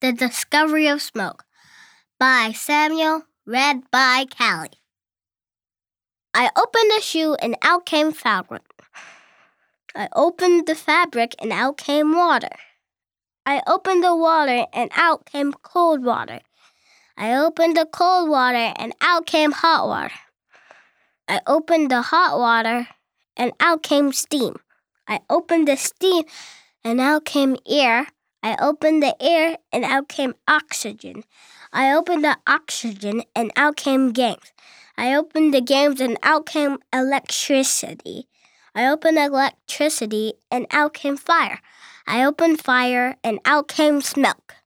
The Discovery of Smoke by Samuel, read by Callie. I opened the shoe and out came fabric. I opened the fabric and out came water. I opened the water and out came cold water. I opened the cold water and out came hot water. I opened the hot water and out came steam. I opened the steam and out came air. I opened the air and out came oxygen. I opened the oxygen and out came games. I opened the games and out came electricity. I opened electricity and out came fire. I opened fire and out came smoke.